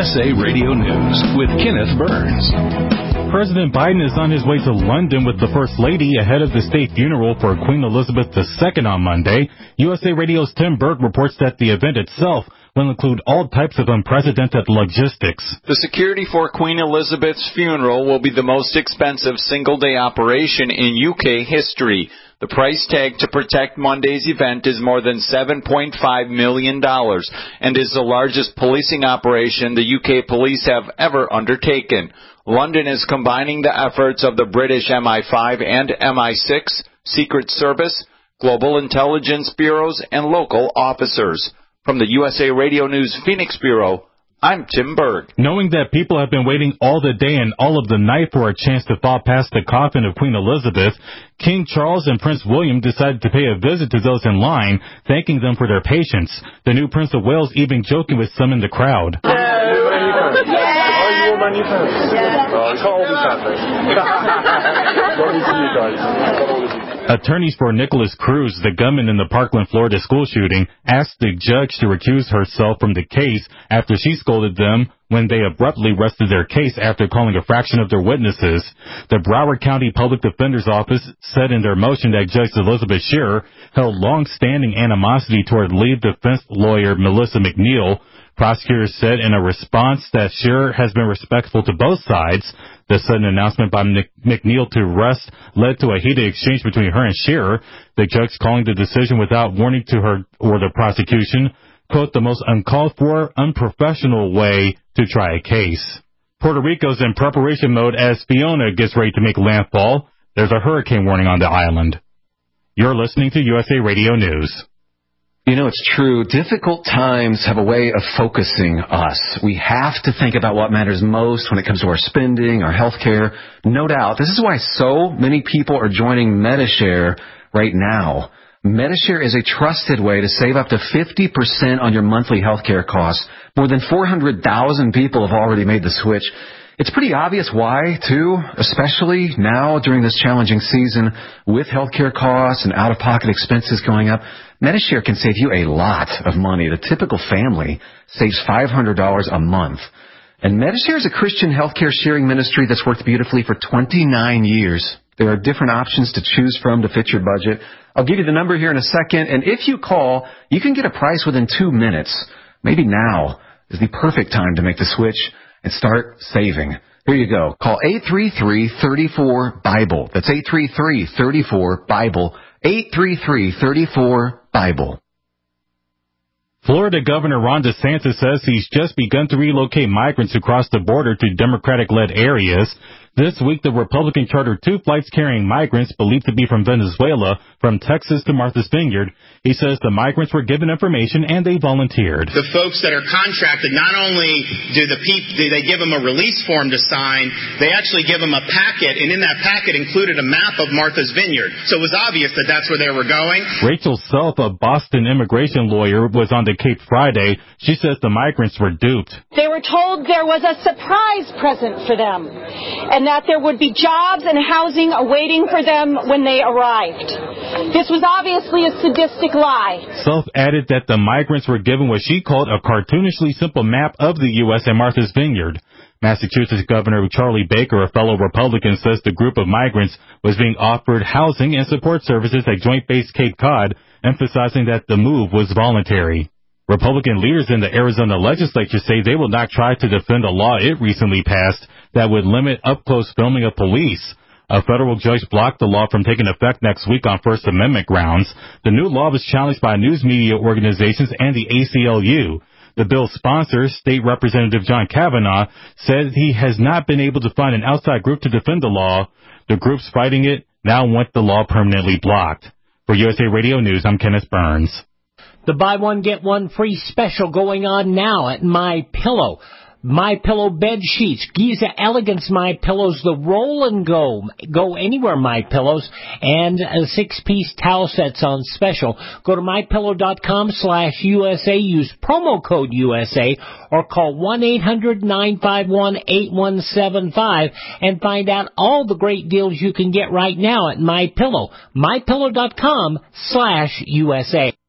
USA Radio News with Kenneth Burns. President Biden is on his way to London with the First Lady ahead of the state funeral for Queen Elizabeth II on Monday. USA Radio's Tim Berg reports that the event itself will include all types of unprecedented logistics. The security for Queen Elizabeth's funeral will be the most expensive single-day operation in UK history. The price tag to protect Monday's event is more than $7.5 million and is the largest policing operation the UK police have ever undertaken. London is combining the efforts of the British MI5 and MI6, Secret Service, Global Intelligence Bureaus, and local officers. From the USA Radio News Phoenix Bureau, I'm Tim Berg. Knowing that people have been waiting all the day and all of the night for a chance to fall past the coffin of Queen Elizabeth, King Charles and Prince William decided to pay a visit to those in line, thanking them for their patience. The new Prince of Wales even joking with some in the crowd. Attorneys for Nicholas Cruz, the gunman in the Parkland, Florida school shooting, asked the judge to recuse herself from the case after she scolded them when they abruptly rested their case after calling a fraction of their witnesses. The Broward County Public Defender's Office said in their motion that Judge Elizabeth Scherer held long-standing animosity toward lead defense lawyer Melissa McNeil. Prosecutors said in a response that Scherer has been respectful to both sides. The sudden announcement by McNeil to rest led to a heated exchange between her and Scherer, the judge calling the decision without warning to her or the prosecution, quote, the most uncalled for, unprofessional way to try a case. Puerto Rico's in preparation mode as Fiona gets ready to make landfall. There's a hurricane warning on the island. You're listening to USA Radio News. You know, it's true. Difficult times have a way of focusing us. We have to think about what matters most when it comes to our spending, our health care. No doubt. This is why so many people are joining Medi-Share right now. Medi-Share is a trusted way to save up to 50% on your monthly health care costs. More than 400,000 people have already made the switch. It's pretty obvious why, too, especially now during this challenging season with healthcare costs and out-of-pocket expenses going up. Medi-Share can save you a lot of money. The typical family saves $500 a month. And Medi-Share is a Christian healthcare sharing ministry that's worked beautifully for 29 years. There are different options to choose from to fit your budget. I'll give you the number here in a second, and if you call, you can get a price within 2 minutes. Maybe now is the perfect time to make the switch and start saving. Here you go. Call 833-34-BIBLE. That's 833-34-BIBLE. 833-34-BIBLE. Florida Governor Ron DeSantis says he's just begun to relocate migrants across the border to Democratic-led areas. This week, the Republican chartered 2 flights carrying migrants believed to be from Venezuela from Texas to Martha's Vineyard. He says the migrants were given information and they volunteered. The folks that are contracted, not only do they give them a release form to sign, they actually give them a packet, and in that packet included a map of Martha's Vineyard. So it was obvious that that's where they were going. Rachel Self, a Boston immigration lawyer, was on the Cape Friday. She says the migrants were duped. They were told there was a surprise present for them, and that there would be jobs and housing awaiting for them when they arrived. This was obviously a sadistic lie. Self added that the migrants were given what she called a cartoonishly simple map of the U.S. and Martha's Vineyard. Massachusetts Governor Charlie Baker, a fellow Republican, says the group of migrants was being offered housing and support services at Joint Base Cape Cod, emphasizing that the move was voluntary. Republican leaders in the Arizona legislature say they will not try to defend a law it recently passed that would limit up-close filming of police. A federal judge blocked the law from taking effect next week on First Amendment grounds. The new law was challenged by news media organizations and the ACLU. The bill's sponsor, State Representative John Kavanaugh, said he has not been able to find an outside group to defend the law. The groups fighting it now want the law permanently blocked. For USA Radio News, I'm Kenneth Burns. The buy one, get one free special going on now at MyPillow. MyPillow bed sheets, Giza Elegance MyPillows, the roll and go anywhere MyPillows, and 6-piece towel sets on special. Go to mypillow.com/USA, use promo code USA, or call 1-800-951-8175 and find out all the great deals you can get right now at MyPillow. mypillow.com/USA.